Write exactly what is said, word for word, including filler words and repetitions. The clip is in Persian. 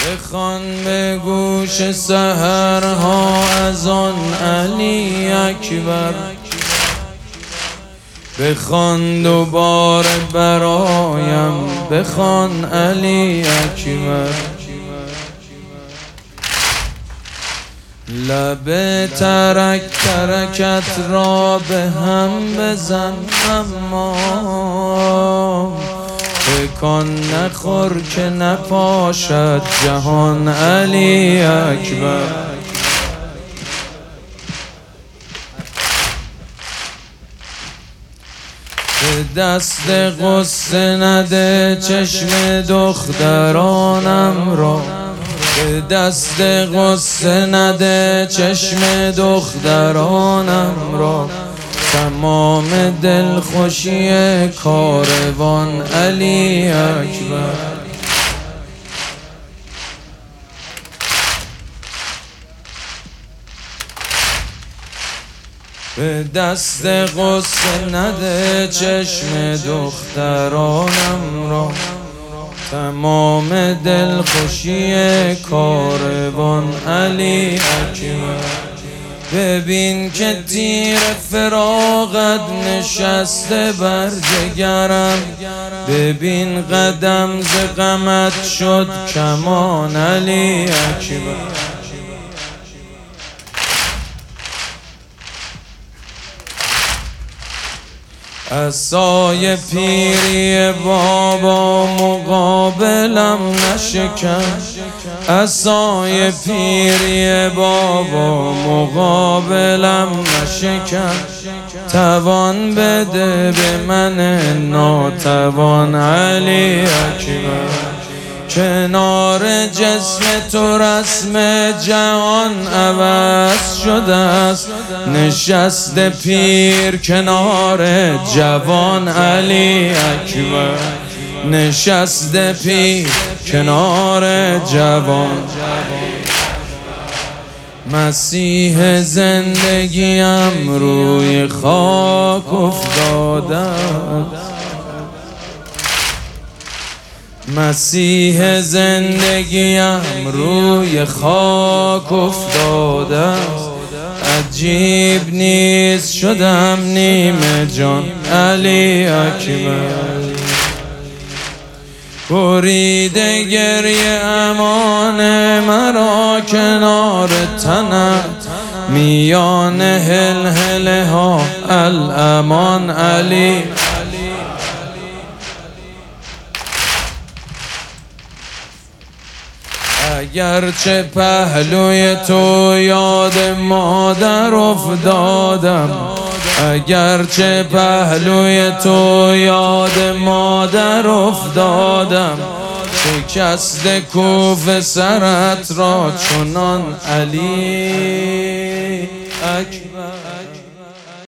بخوان به گوش سحرها از آن علی اکبر، بخوان دوباره برایم، بخوان علی اکبر. لب ترک ترکت را به هم بزن، اما بکن نخور که نپاشد جهان علی اکبر. به دست غصه نده چشم دخترانم را، به دست غصه نده چشم دخترانم را. تمام دلخوشی کاروان علی اکبر. به دست غصه نده چشم دخترانم را. تمام دلخوشی کاروان علی اکبر. ببین که تیر فراقت نشسته بر جگرم، ببین قدم ز غمت شد کمان علی اکبر. عصای پیری بابا مقابلم نشکن، عصای پیری بابا مقابلم نشکن. توان بده به من ناتوان علی اکبر. کنار جسم تو رسم جهان عوض شده است، نشسته پیر کنار جوان علی اکبر. نشسته پیر کنار جوان. مسیح زندگیم روی خاک افتاده، مسیح زندگیم روی خاک افتاده. عجیب نیست شدم نیمه جان علی اکبر. بریده گریه امان مرا کنار تنت، میان هلهله ها الامان علی. اگرچه پهلوی تو یاد مادر افتادم، اگرچه پهلوی تو یاد مادر افتادم. شکست کوف سرت را چنان علی اکبر.